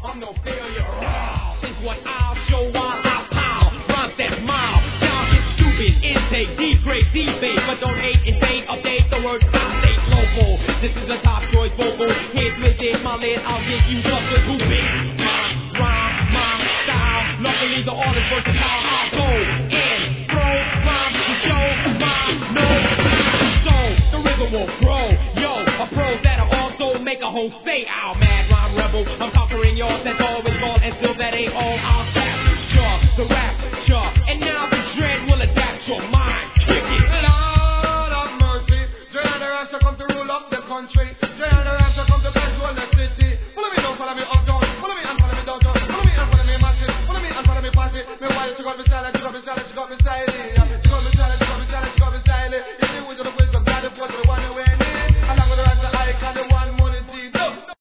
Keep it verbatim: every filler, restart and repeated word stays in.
I'm no failure. Raw is what I'll show while I pile. Rhymes that smile. Y'all get stupid, intake, degrade, debate, but don't hate, invade, update the word I say local. This is a top choice vocal. Hit with it, my lid, I'll get you up to groupie. My rhyme, my style. Luckily the artist versatile. I'll go in, throw rhymes to show my no so the rhythm will grow. Yo, a pro that'll also make a whole stay out. Mad rhyme rebel, I'm conquering yours. That's always gone, and still that ain't all.